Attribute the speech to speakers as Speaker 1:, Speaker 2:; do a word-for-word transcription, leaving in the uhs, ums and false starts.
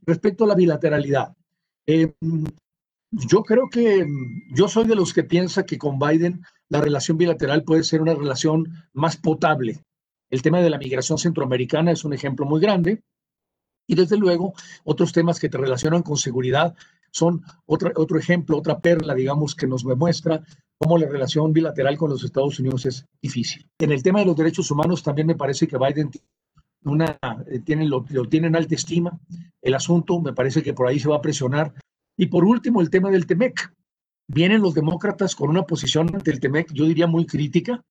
Speaker 1: respecto a la bilateralidad, eh, yo creo que yo soy de los que piensa que con Biden la relación bilateral puede ser una relación más potable. El tema de la migración centroamericana es un ejemplo muy grande. Y desde luego, otros temas que te relacionan con seguridad son otra, otro ejemplo, otra perla, digamos, que nos demuestra cómo la relación bilateral con los Estados Unidos es difícil. En el tema de los derechos humanos también me parece que Biden una, eh, tiene, lo, lo tiene en alta estima. El asunto me parece que por ahí se va a presionar. Y por último, el tema del TEMEC. Vienen los demócratas con una posición ante el TEMEC, yo diría muy crítica,